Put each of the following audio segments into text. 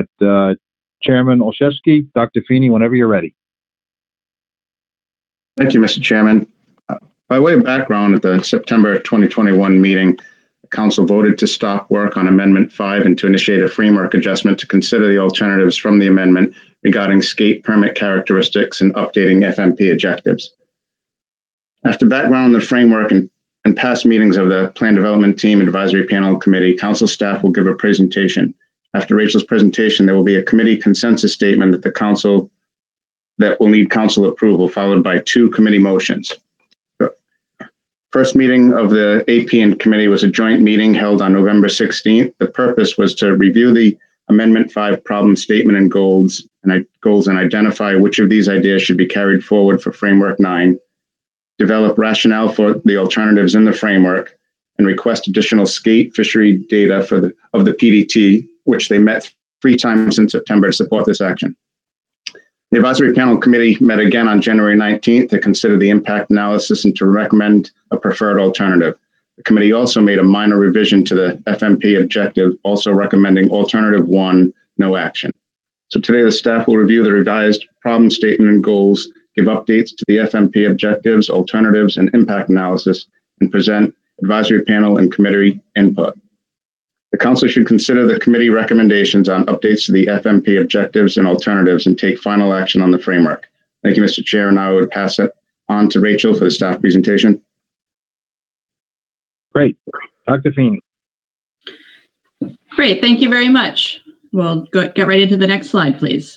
But Chairman Olszewski, Dr. Feeney, whenever you're ready. Thank you, Mr. Chairman. By way of background, at the September 2021 meeting, the Council voted to stop work on Amendment 5 and to initiate a framework adjustment to consider the alternatives from the amendment regarding skate permit characteristics and updating FMP objectives. After background on the framework and past meetings of the Plan Development Team and Advisory Panel Committee, Council staff will give a presentation. After Rachel's presentation, there will be a committee consensus statement that will need Council approval, followed by 2 committee motions. The first meeting of the AP and committee was a joint meeting held on November 16th. The purpose was to review the Amendment 5 problem statement and goals and identify which of these ideas should be carried forward for Framework 9, develop rationale for the alternatives in the framework, and request additional skate fishery data of the PDT, which they met 3 times in September to support this action. The Advisory Panel Committee met again on January 19th to consider the impact analysis and to recommend a preferred alternative. The committee also made a minor revision to the FMP objective, also recommending alternative 1, no action. So today the staff will review the revised problem statement and goals, give updates to the FMP objectives, alternatives, and impact analysis, and present advisory panel and committee input. The Council should consider the committee recommendations on updates to the FMP objectives and alternatives and take final action on the framework. Thank you, Mr. Chair. And now I would pass it on to Rachel for the staff presentation. Great. Dr. Feeney. Great. Thank you very much. We'll get right into the next slide, please.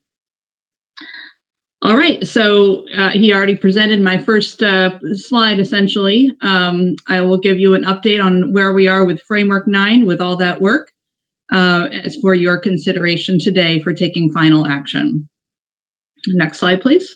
All right, so he already presented my first slide, essentially. I will give you an update on where we are with Framework 9 with all that work as for your consideration today for taking final action. Next slide, please.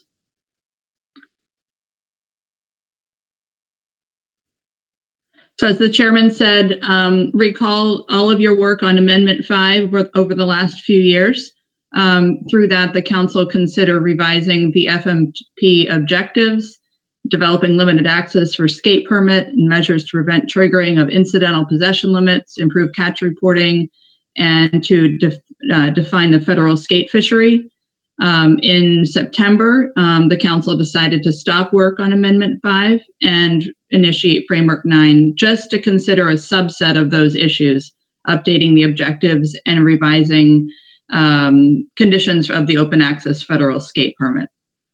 So as the chairman said, recall all of your work on Amendment 5 over the last few years. Through that, the Council consider revising the FMP objectives, developing limited access for skate permit and measures to prevent triggering of incidental possession limits, improve catch reporting, and to define the federal skate fishery. In September, the Council decided to stop work on Amendment 5 and initiate Framework 9 just to consider a subset of those issues, updating the objectives and revising conditions of the open access federal skate permit.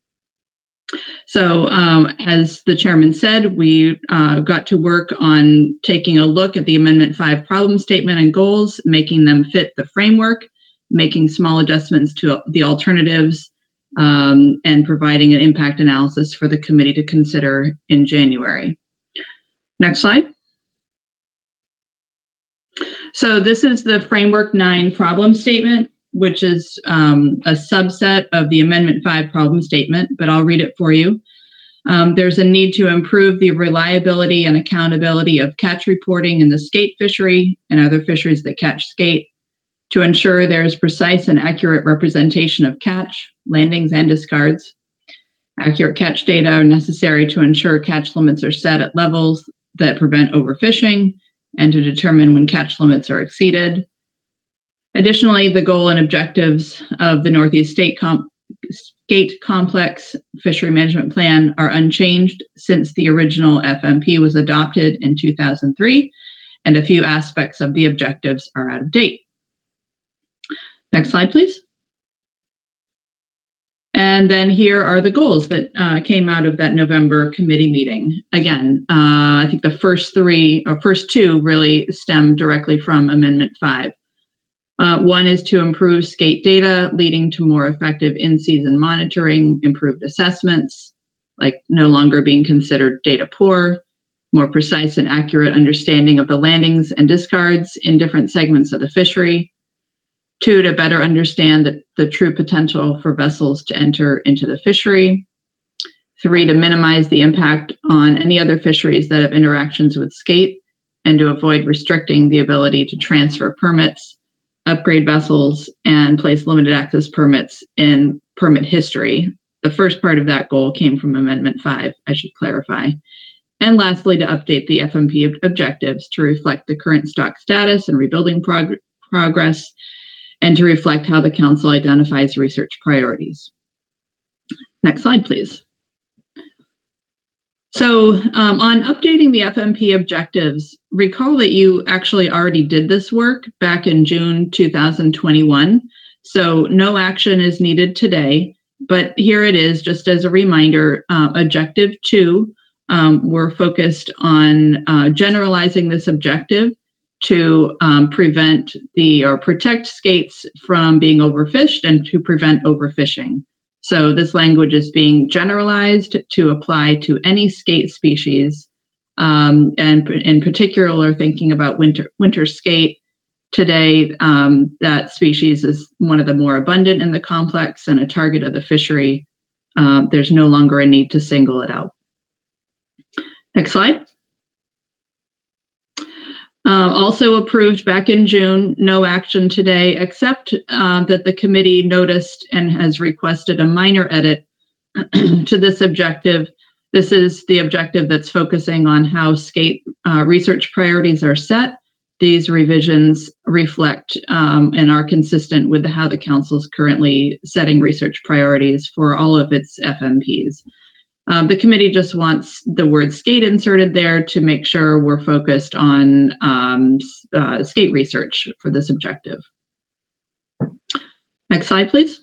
So as the chairman said, we got to work on taking a look at the Amendment 5 problem statement and goals, making them fit the framework, making small adjustments to the alternatives, and providing an impact analysis for the committee to consider in January. Next slide. So this is the Framework 9 problem statement, which is a subset of the Amendment 5 problem statement, but I'll read it for you. There's a need to improve the reliability and accountability of catch reporting in the skate fishery and other fisheries that catch skate, to ensure there's precise and accurate representation of catch, landings, and discards. Accurate catch data are necessary to ensure catch limits are set at levels that prevent overfishing and to determine when catch limits are exceeded. Additionally, the goal and objectives of the Northeast Skate Complex Fishery Management Plan are unchanged since the original FMP was adopted in 2003, and a few aspects of the objectives are out of date. Next slide, please. And then here are the goals that came out of that November committee meeting. Again, I think the first two really stem directly from Amendment 5. One is to improve skate data, leading to more effective in-season monitoring, improved assessments, like no longer being considered data poor, more precise and accurate understanding of the landings and discards in different segments of the fishery. 2, to better understand the true potential for vessels to enter into the fishery. 3, to minimize the impact on any other fisheries that have interactions with skate and to avoid restricting the ability to transfer permits, upgrade vessels, and place limited access permits in permit history. The first part of that goal came from Amendment 5, I should clarify. And lastly, to update the FMP objectives to reflect the current stock status and rebuilding progress, and to reflect how the council identifies research priorities. Next slide, please. So on updating the FMP objectives, recall that you actually already did this work back in June 2021. So no action is needed today, but here it is just as a reminder, objective 2, we're focused on generalizing this objective to protect skates from being overfished and to prevent overfishing. So this language is being generalized to apply to any skate species, and in particular, thinking about winter skate. Today, that species is one of the more abundant in the complex and a target of the fishery. There's no longer a need to single it out. Next slide. Also approved back in June, no action today, except that the committee noticed and has requested a minor edit to this objective. This is the objective that's focusing on how skate research priorities are set. These revisions reflect and are consistent with how the council is currently setting research priorities for all of its FMPs. The committee just wants the word skate inserted there to make sure we're focused on skate research for this objective. Next slide, please.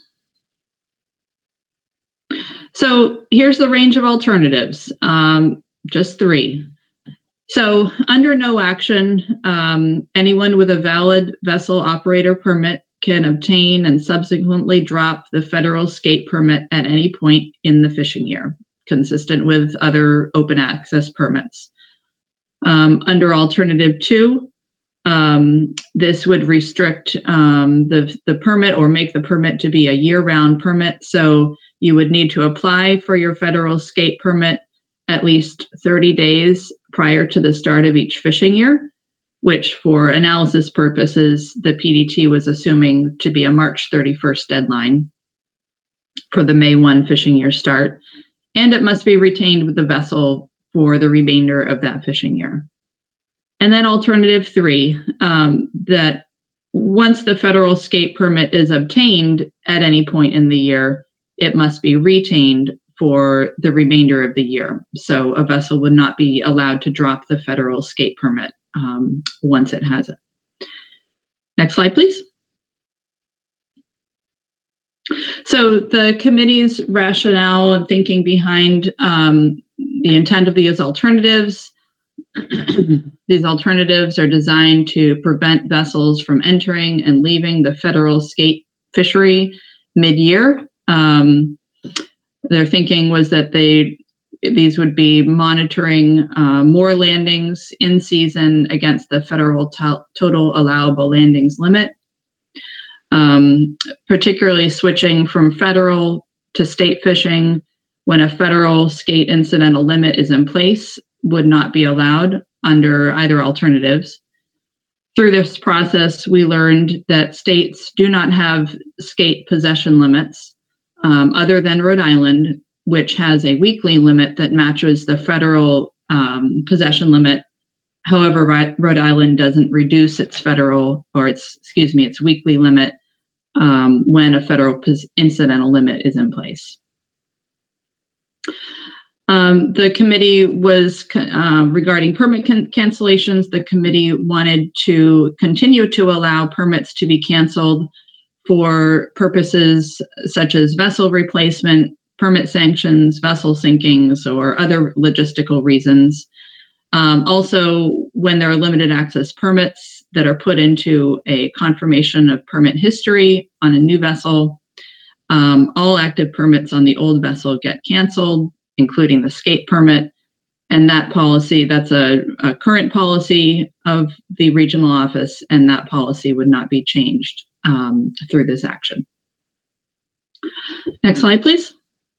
So here's the range of alternatives, just 3. So under no action, anyone with a valid vessel operator permit can obtain and subsequently drop the federal skate permit at any point in the fishing year, consistent with other open access permits. Under alternative 2, this would restrict the permit or make the permit to be a year-round permit. So you would need to apply for your federal skate permit at least 30 days prior to the start of each fishing year, which for analysis purposes, the PDT was assuming to be a March 31st deadline for the May 1 fishing year start. And it must be retained with the vessel for the remainder of that fishing year. And then alternative 3, that once the federal skate permit is obtained at any point in the year, it must be retained for the remainder of the year. So a vessel would not be allowed to drop the federal skate permit once it has it. Next slide, please. So the committee's rationale and thinking behind the intent of these alternatives, these alternatives are designed to prevent vessels from entering and leaving the federal skate fishery mid-year. Their thinking was that these would be monitoring more landings in season against the federal total allowable landings limit. Particularly switching from federal to state fishing when a federal skate incidental limit is in place would not be allowed under either alternatives. Through this process, we learned that states do not have skate possession limits other than Rhode Island, which has a weekly limit that matches the federal possession limit. However, Rhode Island doesn't reduce its its weekly limit when a federal incidental limit is in place. The committee was, regarding permit cancellations, the committee wanted to continue to allow permits to be canceled for purposes such as vessel replacement, permit sanctions, vessel sinkings, or other logistical reasons. Also, when there are limited access permits that are put into a confirmation of permit history on a new vessel, all active permits on the old vessel get canceled, including the skate permit. And that policy, that's a current policy of the regional office, and that policy would not be changed through this action. Next slide, please.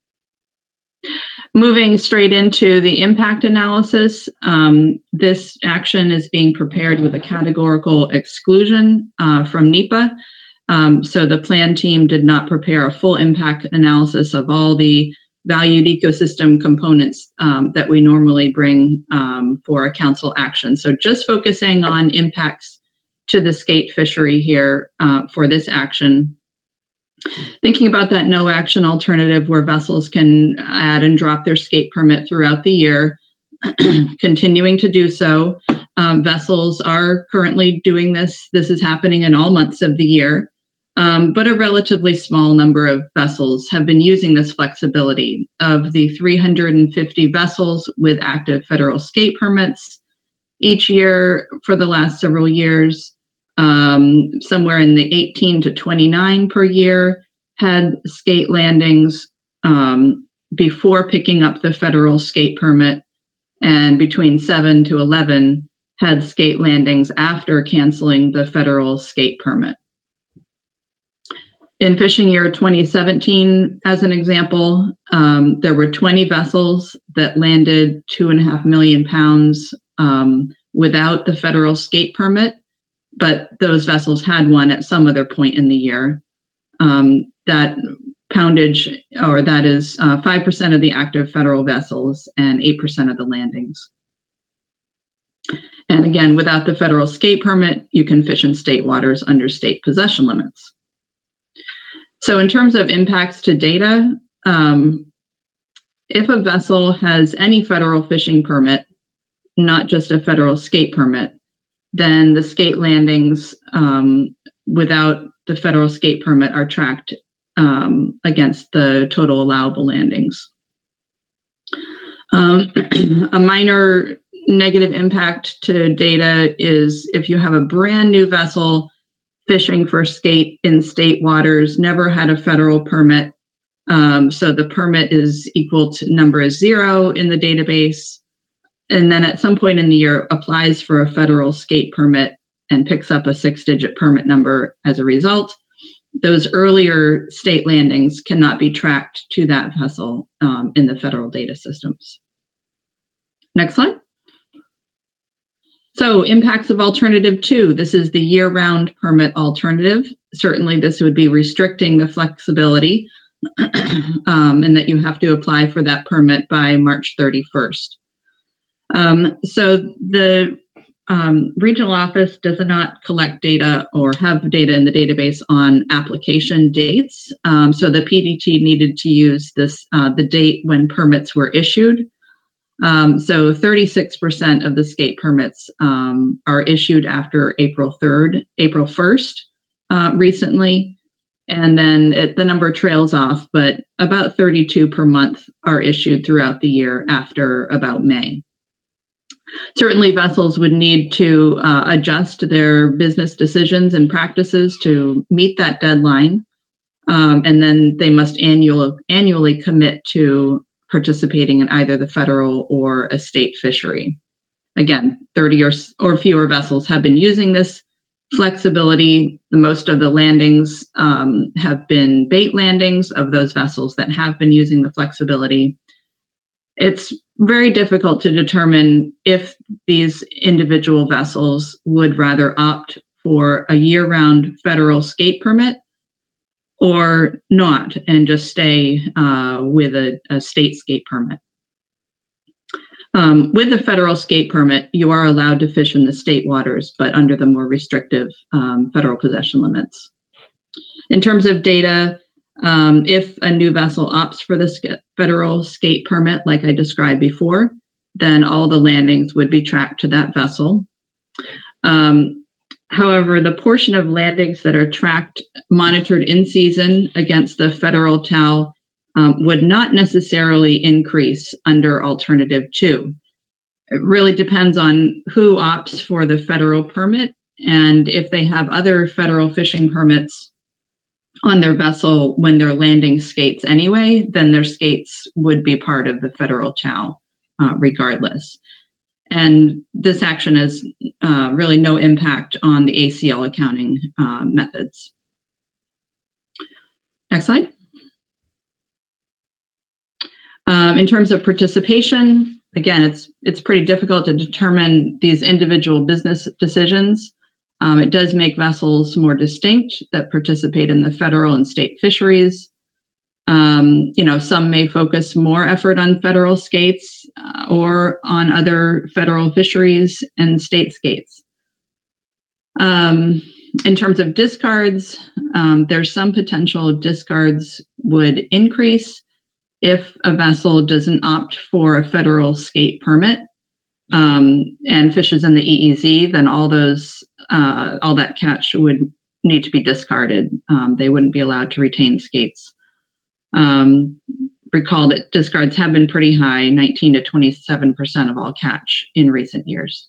Moving straight into the impact analysis, this action is being prepared with a categorical exclusion from NEPA. So the plan team did not prepare a full impact analysis of all the valued ecosystem components that we normally bring for a council action. So just focusing on impacts to the skate fishery here for this action. Thinking about that no action alternative where vessels can add and drop their skate permit throughout the year, continuing to do so. Vessels are currently doing this. This is happening in all months of the year, but a relatively small number of vessels have been using this flexibility. Of the 350 vessels with active federal skate permits each year for the last several years, somewhere in the 18 to 29 per year had skate landings before picking up the federal skate permit, and between 7 to 11 had skate landings after canceling the federal skate permit. In fishing year 2017, as an example, there were 20 vessels that landed 2.5 million pounds without the federal skate permit, but those vessels had one at some other point in the year. That poundage, or that is 5% of the active federal vessels and 8% of the landings. And again, without the federal skate permit, you can fish in state waters under state possession limits. So in terms of impacts to data, if a vessel has any federal fishing permit, not just a federal skate permit, then the skate landings without the federal skate permit are tracked against the total allowable landings. A minor negative impact to data is if you have a brand new vessel fishing for skate in state waters, never had a federal permit, so the permit is equal to number is 0 in the database, and then at some point in the year applies for a federal skate permit and picks up a 6-digit permit number as a result, those earlier state landings cannot be tracked to that vessel in the federal data systems. Next slide. So impacts of alternative 2. This is the year-round permit alternative. Certainly this would be restricting the flexibility and that you have to apply for that permit by March 31st. So the regional office does not collect data or have data in the database on application dates. So the PDT needed to use this the date when permits were issued. So 36% of the skate permits are issued after April 1st recently, and then the number trails off, but about 32 per month are issued throughout the year after about May. Certainly vessels would need to adjust their business decisions and practices to meet that deadline, and then they must annually commit to participating in either the federal or a state fishery. Again, 30 or fewer vessels have been using this flexibility. Most of the landings have been bait landings of those vessels that have been using the flexibility. It's very difficult to determine if these individual vessels would rather opt for a year-round federal skate permit or not, and just stay with a state skate permit. With the federal skate permit, you are allowed to fish in the state waters, but under the more restrictive federal possession limits. In terms of data, if a new vessel opts for the federal skate permit, like I described before, then all the landings would be tracked to that vessel. However, the portion of landings that are monitored in season against the federal TAL would not necessarily increase under Alternative 2. It really depends on who opts for the federal permit, and if they have other federal fishing permits on their vessel when they're landing skates anyway, then their skates would be part of the federal TAL regardless. And this action has really no impact on the ACL accounting methods. Next slide. In terms of participation, again, it's pretty difficult to determine these individual business decisions. It does make vessels more distinct that participate in the federal and state fisheries. Some may focus more effort on federal skates or on other federal fisheries and state skates. In terms of discards, there's some potential discards would increase if a vessel doesn't opt for a federal skate permit and fishes in the EEZ. Then all that catch would need to be discarded. They wouldn't be allowed to retain skates. Recall that discards have been pretty high, 19 to 27% of all catch in recent years.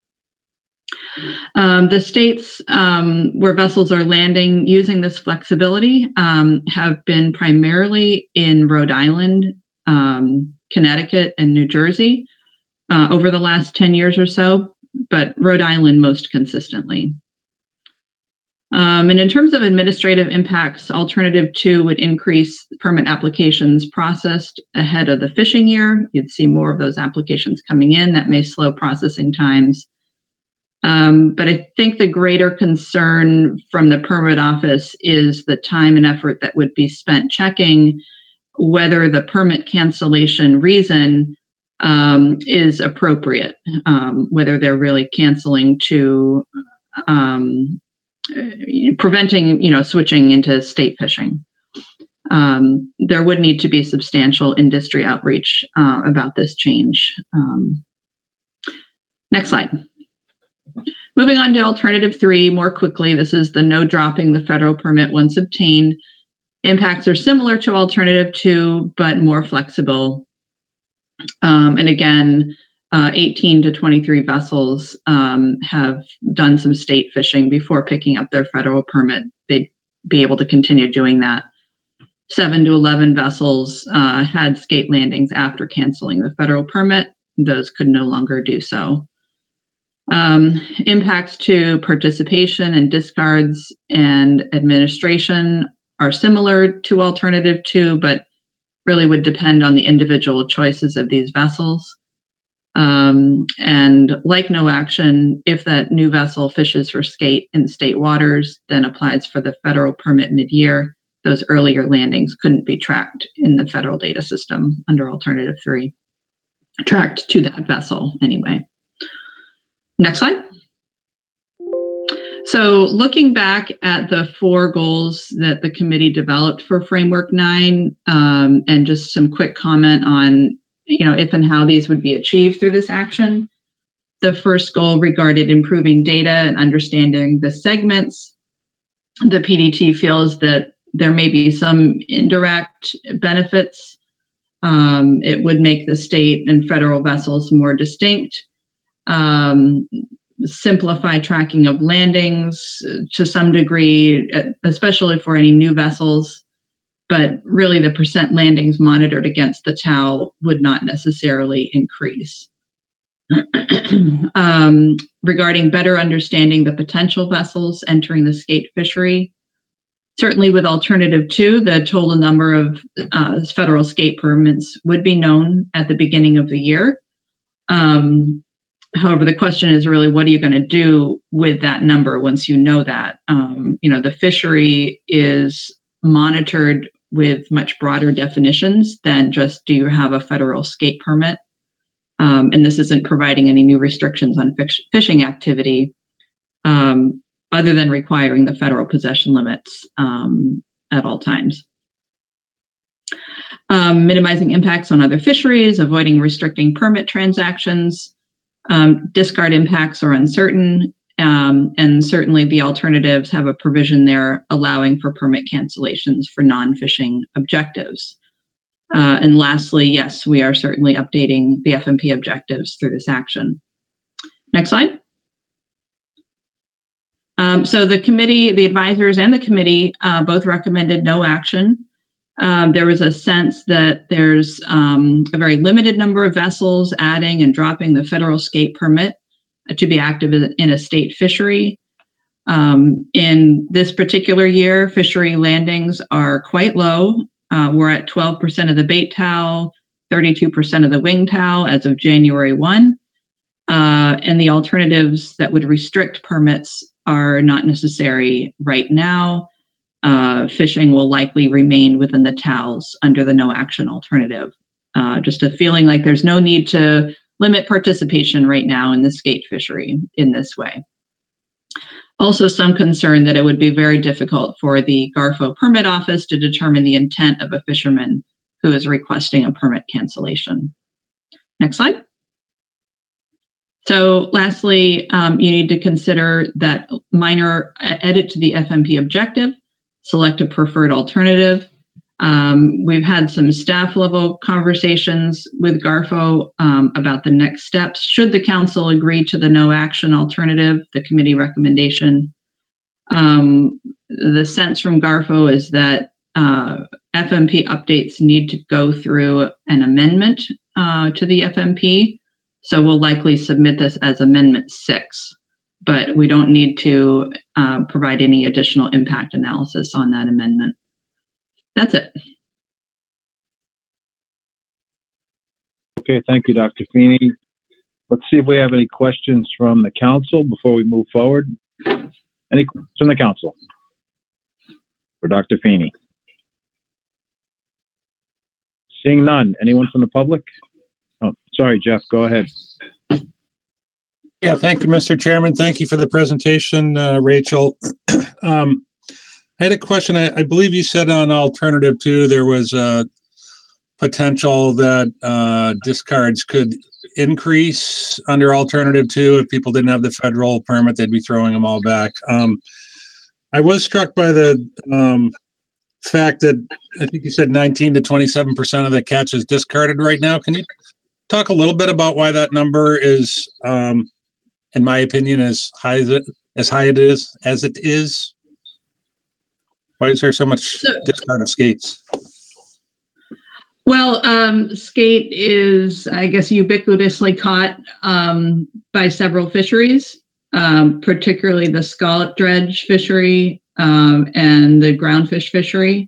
The states where vessels are landing using this flexibility have been primarily in Rhode Island, Connecticut, and New Jersey over the last 10 years or so, but Rhode Island most consistently. And in terms of administrative impacts, Alternative 2 would increase permit applications processed ahead of the fishing year. You'd see more of those applications coming in. That may slow processing times. But I think the greater concern from the permit office is the time and effort that would be spent checking whether the permit cancellation reason is appropriate, whether they're really canceling to preventing, switching into state fishing. There would need to be substantial industry outreach about this change. Next slide. Moving on to Alternative 3 more quickly, this is the no dropping the federal permit once obtained. Impacts are similar to Alternative 2, but more flexible. And again, 18 to 23 vessels have done some state fishing before picking up their federal permit. They'd be able to continue doing that. 7 to 11 vessels had skate landings after canceling the federal permit. Those could no longer do so. Impacts to participation and discards and administration are similar to Alternative 2, but really would depend on the individual choices of these vessels. And like no action, if that new vessel fishes for skate in state waters, then applies for the federal permit mid-year, those earlier landings couldn't be tracked in the federal data system under Alternative 3. Tracked to that vessel anyway. Next slide. So looking back at the 4 goals that the committee developed for Framework 9, and just some quick comment on, if and how these would be achieved through this action. The first goal regarded improving data and understanding the segments. The PDT feels that there may be some indirect benefits. It would make the state and federal vessels more distinct. Simplify tracking of landings to some degree, especially for any new vessels, but really the percent landings monitored against the TAL would not necessarily increase. Regarding better understanding the potential vessels entering the skate fishery, certainly with Alternative 2, the total number of federal skate permits would be known at the beginning of the year. However, the question is really, what are you going to do with that number once you know that? The fishery is monitored with much broader definitions than just, do you have a federal skate permit? And this isn't providing any new restrictions on fishing activity, other than requiring the federal possession limits at all times. Minimizing impacts on other fisheries, avoiding restricting permit transactions. Discard impacts are uncertain, and certainly the alternatives have a provision there allowing for permit cancellations for non-fishing objectives. And lastly, yes, we are certainly updating the FMP objectives through this action. Next slide. So the committee, the advisors and the committee both recommended no action. There was a sense that there's a very limited number of vessels adding and dropping the federal skate permit to be active in a state fishery. In this particular year, fishery landings are quite low. We're at 12% of the bait TAL, 32% of the wing TAL as of January 1. And the alternatives that would restrict permits are not necessary right now. Fishing will likely remain within the TALs under the no action alternative. Just a feeling like there's no need to limit participation right now in the skate fishery in this way. Also, some concern that it would be very difficult for the Garfo permit office to determine the intent of a fisherman who is requesting a permit cancellation. Next slide. So lastly, you need to consider that minor edit to the FMP objective, select a preferred alternative. We've had some staff level conversations with Garfo about the next steps. Should the council agree to the no action alternative, the committee recommendation, the sense from Garfo is that FMP updates need to go through an amendment to the FMP. So we'll likely submit this as Amendment 6, but we don't need to provide any additional impact analysis on that amendment. That's it. Okay, thank you, Dr. Feeney. Let's see if we have any questions from the council before we move forward. Any questions from the council for Dr. Feeney? Seeing none. Anyone from the public? Oh, sorry, Jeff, go ahead. Yeah, thank you, Mr. Chairman. Thank you for the presentation, Rachel. I had a question. I believe you said on alternative 2 there was a potential that discards could increase under alternative 2 if people didn't have the federal permit, they'd be throwing them all back. I was struck by the fact that I think you said 19 to 27% of the catch is discarded right now. Can you talk a little bit about why that number is, in my opinion, as high as it is? Why is there so much discarded skates? Well, skate is, I guess, ubiquitously caught by several fisheries, particularly the scallop dredge fishery and the groundfish fishery.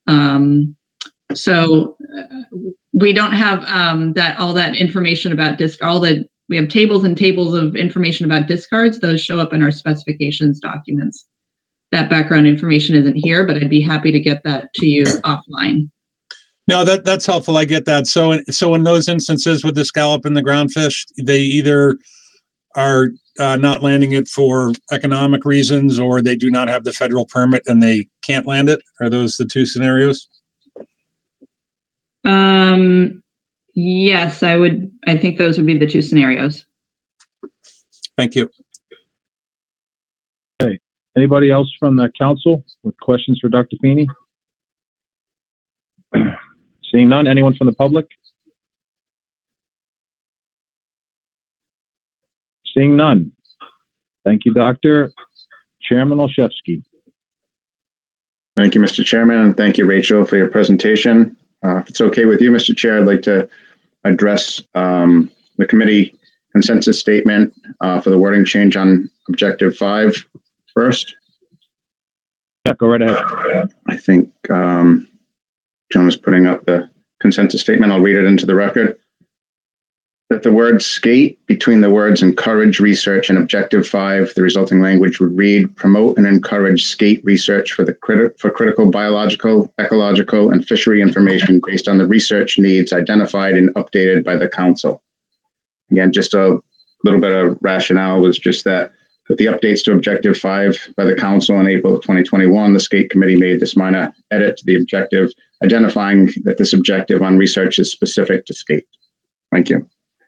So we don't have all that information about we have tables and tables of information about discards. Those show up in our specifications documents. That background information isn't here, but I'd be happy to get that to you offline. No, that's helpful. I get that. So in those instances with the scallop and the groundfish, they either are not landing it for economic reasons, or they do not have the federal permit and they can't land it. Are those the two scenarios? Yes, I think those would be the two scenarios. Thank you. Okay. Anybody else from the council with questions for Dr. Feeney? Seeing none. Anyone from the public? Seeing none. Thank you, Doctor. Chairman Olszewski. Thank you, Mr. Chairman, and thank you, Rachel, for your presentation. If it's okay with you, Mr. Chair, I'd like to address the committee consensus statement for the wording change on Objective 5 first. Yeah, go right ahead. I think John is putting up the consensus statement. I'll read it into the record. That the word skate between the words encourage research and Objective 5, the resulting language would read, promote and encourage skate research for critical biological, ecological, and fishery information based on the research needs identified and updated by the council. Again, just a little bit of rationale was just that with the updates to Objective 5 by the council in April of 2021, the skate committee made this minor edit to the objective, identifying that this objective on research is specific to skate. Thank you.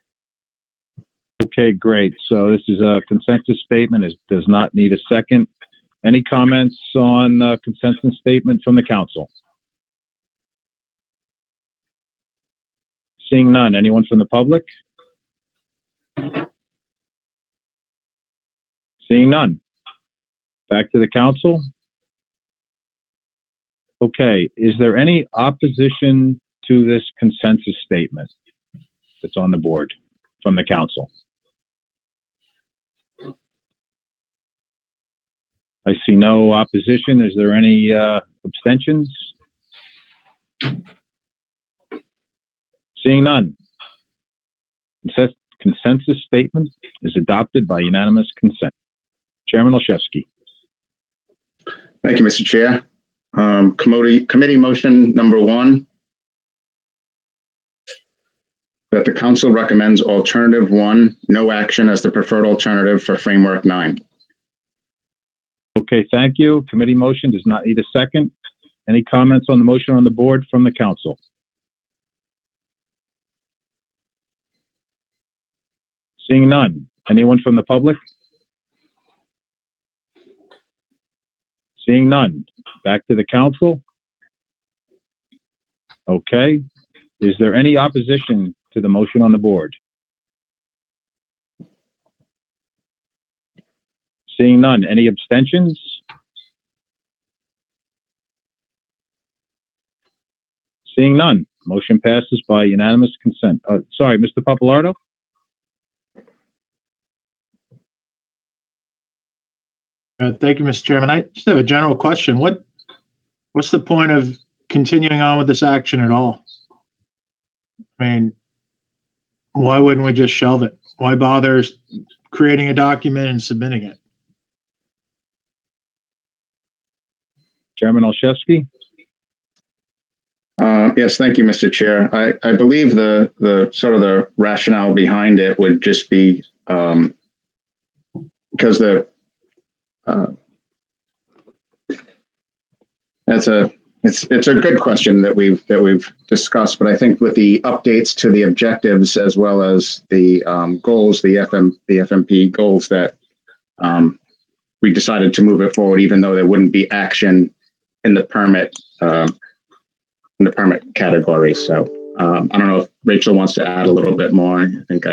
Okay, great. So this is a consensus statement. It does not need a second. Any comments on the consensus statement from the council? Seeing none. Anyone from the public? Seeing none. Back to the council. Okay, is there any opposition to this consensus statement that's on the board from the council? I see no opposition. Is there any abstentions? Seeing none. Consensus statement is adopted by unanimous consent. Chairman Olszewski. Thank you, Mr. Chair. Committee motion number 1, that the council recommends alternative 1, no action as the preferred alternative for framework 9. Okay, thank you. Committee motion does not need a second. Any comments on the motion on the board from the council? Seeing none. Anyone from the public? Seeing none. Back to the council. Okay. Is there any opposition to the motion on the board? Seeing none. Any abstentions? Seeing none. Motion passes by unanimous consent. Sorry, Mr. Papalardo? Thank you, Mr. Chairman. I just have a general question. What's the point of continuing on with this action at all? I mean, why wouldn't we just shelve it? Why bother creating a document and submitting it? Chairman Olszewski? Yes, thank you, Mr. Chair. I believe the sort of the rationale behind it would just be because it's a good question that we've discussed, but I think with the updates to the objectives as well as the goals, the FMP goals, that we decided to move it forward, even though there wouldn't be action in the permit category. So I don't know if Rachel wants to add a little bit more. I think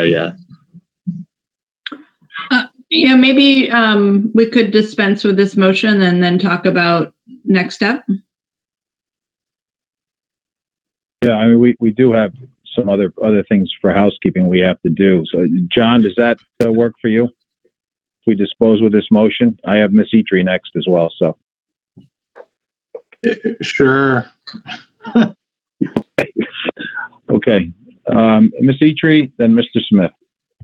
Yeah, maybe we could dispense with this motion and then talk about next step. Yeah, I mean, we do have some other things for housekeeping we have to do. So, John, does that work for you? If we dispose with this motion, I have Miss Etri next as well. So, Sure. okay, Miss Etri, then Mr. Smith.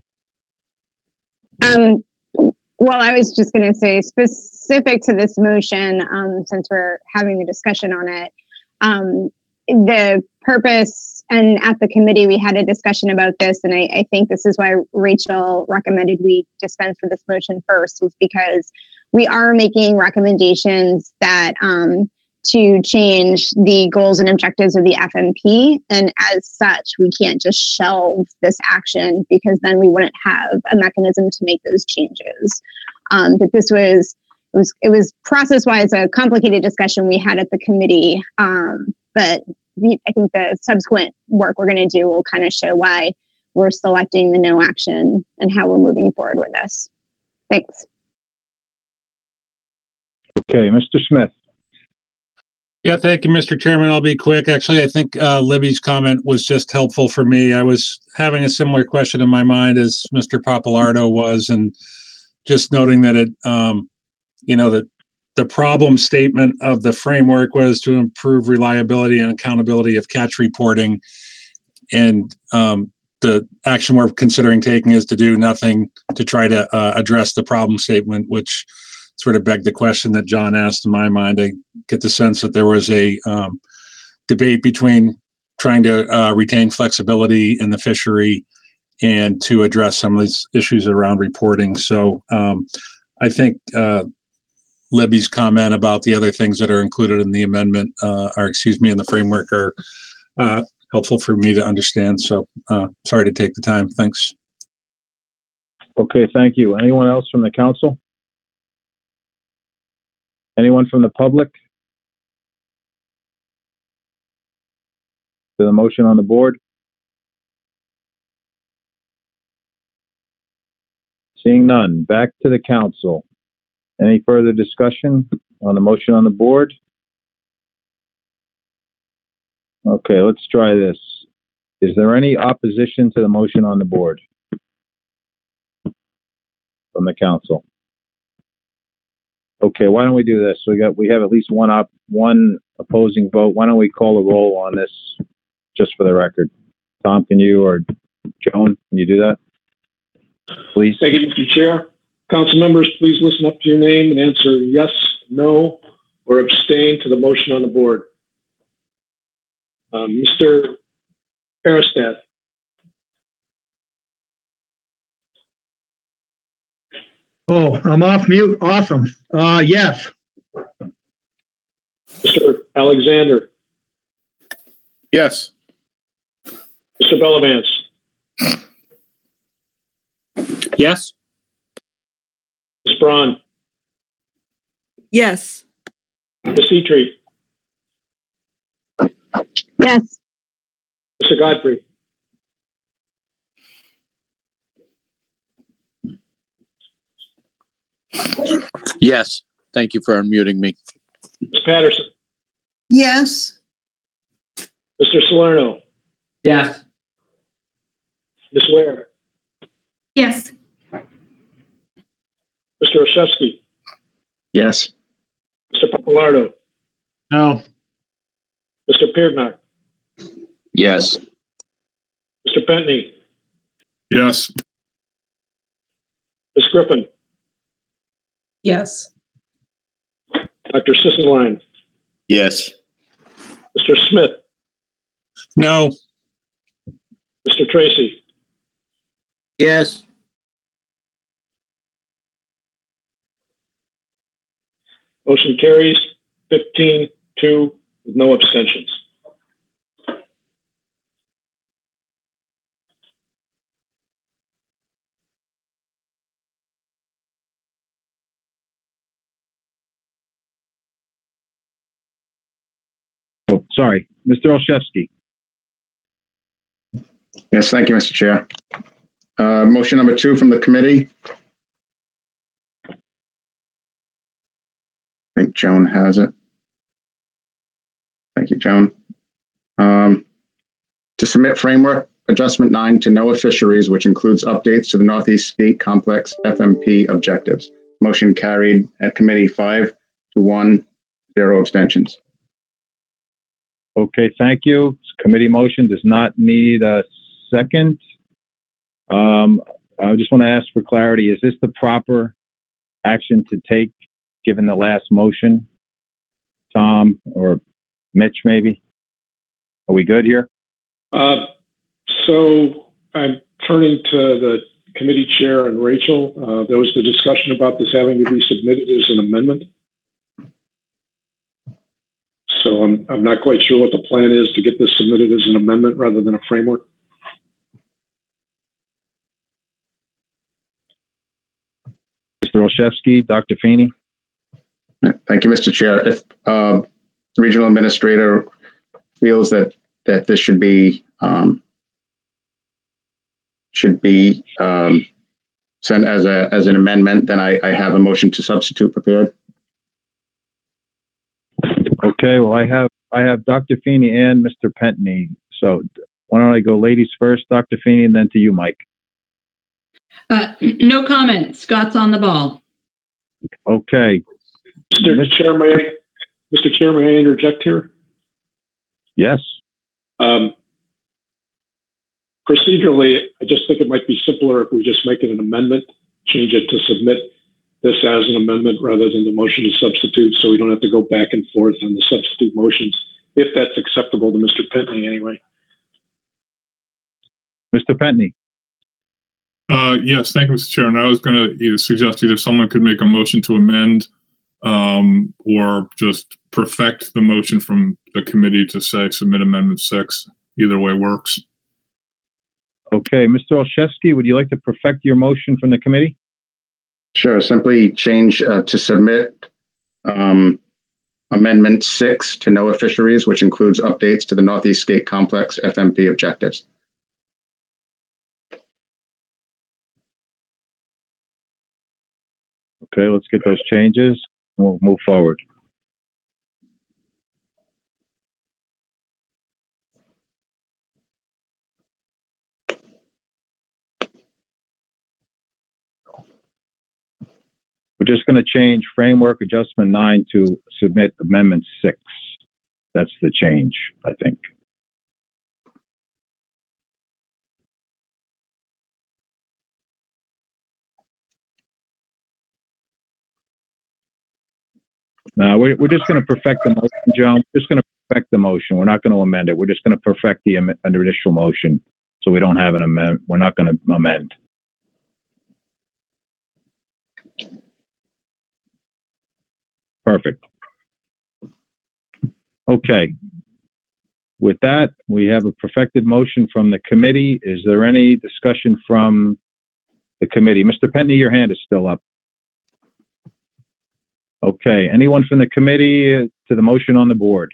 Well, I was just going to say, specific to this motion, since we're having the discussion on it, the purpose, and at the committee we had a discussion about this, and I think this is why Rachel recommended we dispense with this motion first, was because we are making recommendations that to change the goals and objectives of the FMP, and as such, we can't just shelve this action because then we wouldn't have a mechanism to make those changes. But this was process-wise a complicated discussion we had at the committee, but I think the subsequent work we're going to do will kind of show why we're selecting the no action and how we're moving forward with this. Thanks. Okay, Mr. Smith. Yeah, thank you, Mr. Chairman. I'll be quick. Actually, I think Libby's comment was just helpful for me. I was having a similar question in my mind as Mr. Papalardo was, and just noting that it, that the problem statement of the framework was to improve reliability and accountability of catch reporting. And the action we're considering taking is to do nothing to try to address the problem statement, which sort of begged the question that John asked in my mind. I get the sense that there was a debate between trying to retain flexibility in the fishery and to address some of these issues around reporting. So I think Libby's comment about the other things that are included in the amendment, in the framework, are helpful for me to understand. So sorry to take the time. Thanks. Okay, thank you. Anyone else from the council? Anyone from the public? To the motion on the board? Seeing none, back to the council. Any further discussion on the motion on the board? Okay, let's try this. Is there any opposition to the motion on the board from the council? Okay, why don't we do this? We have at least one opposing vote. Why don't we call a roll on this just for the record? Tom, can you, or Joan, can you do that? Please. Thank you, Mr. Chair. Council members, please listen up to your name and answer yes, no, or abstain to the motion on the board. Mr. Aristad. Oh, I'm off mute. Awesome. Yes. Mr. Alexander, Yes. Mr. Bellavance, Yes. Ms. Braun, Yes. Ms. Petrie, Yes. Mr. Godfrey, Yes. Thank you for unmuting me. Ms. Patterson, Yes. Mr. Salerno, Yes. Ms. Ware, Yes. Mr. Olszewski, Yes. Mr. Papalardo, No. Mr. Pierdnock, Yes. Mr. Pentney, Yes. Ms. Griffin, Yes. Dr. Sisselline, Yes. Mr. Smith, No. Mr. Tracy, Yes. motion carries 15-2 with no abstentions. Oh, sorry, Mr. Olszewski. Yes, thank you, Mr. Chair. Motion number 2 from the committee. I think Joan has it. Thank you, Joan. To submit framework adjustment 9 to NOAA fisheries, which includes updates to the Northeast Skate Complex FMP objectives. Motion carried at committee 5-1, 0 abstentions. Okay, thank you. Committee motion does not need a second. I just want to ask for clarity. Is this the proper action to take given the last motion? Tom or Mitch, maybe? Are we good here? So I'm turning to the committee chair and Rachel. There was the discussion about this having to be submitted as an amendment. So I'm not quite sure what the plan is to get this submitted as an amendment rather than a framework. Mr. Olszewski, Dr. Feeney? Thank you, Mr. Chair. If regional administrator feels that this should be sent as an amendment, then I have a motion to substitute prepared. Okay, well, I have Dr. Feeney and Mr. Pentney. So why don't I go ladies first, Dr. Feeney, and then to you, Mike. No comment. Scott's on the ball. Okay. Mr. Chair, may I interject here? Yes. Procedurally, I just think it might be simpler if we just make it an amendment, change it to submit this as an amendment rather than the motion to substitute, so we don't have to go back and forth on the substitute motions, if that's acceptable to Mr. Pentney anyway. Mr. Pentney. Yes, thank you, Mr. Chair. And I was going to suggest either someone could make a motion to amend or just perfect the motion from the committee to say submit Amendment 6. Either way works. Okay, Mr. Olszewski, would you like to perfect your motion from the committee? Sure. Simply change to submit Amendment 6 to NOAA fisheries, which includes updates to the Northeast Skate Complex FMP objectives. Okay, let's get those changes. We'll move forward. We're just going to change framework adjustment 9 to submit amendment 6. That's the change, I think. Now, we're just going to perfect the motion, Joan. Just going to perfect the motion. We're not going to amend it. We're just going to perfect the initial motion, so we don't have an amendment. We're not going to amend. Perfect. Okay. With that, we have a perfected motion from the committee. Is there any discussion from the committee? Mr. Pentney, your hand is still up. Okay. Anyone from the committee to the motion on the board?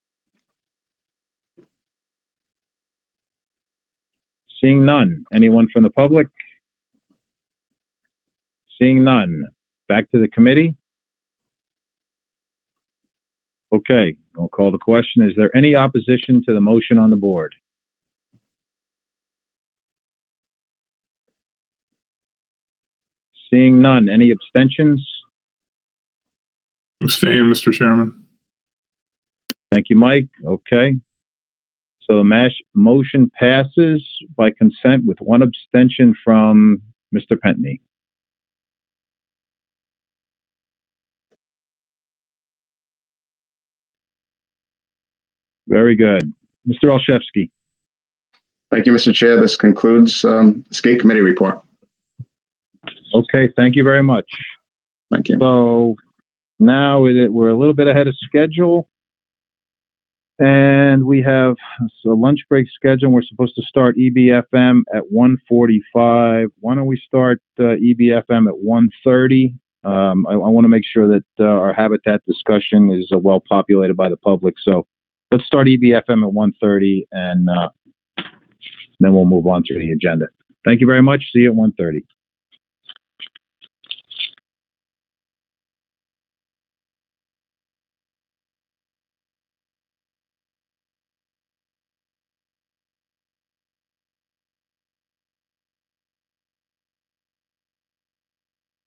Seeing none. Anyone from the public? Seeing none. Back to the committee. Okay, I'll call the question. Is there any opposition to the motion on the board? Seeing none. Any abstentions? Abstain, Mr. Chairman. Thank you, Mike. Okay. So the motion passes by consent with one abstention from Mr. Pentney. Very good. Mr. Olszewski. Thank you, Mr. Chair. This concludes the skate committee report. Okay, thank you very much. Thank you. So now we're a little bit ahead of schedule. And we have a lunch break schedule. We're supposed to start EBFM at 1:45. Why don't we start EBFM at 1:30? I want to make sure that our habitat discussion is well populated by the public. So let's start EBFM at 1:30, and then we'll move on to the agenda. Thank you very much. See you at 1:30.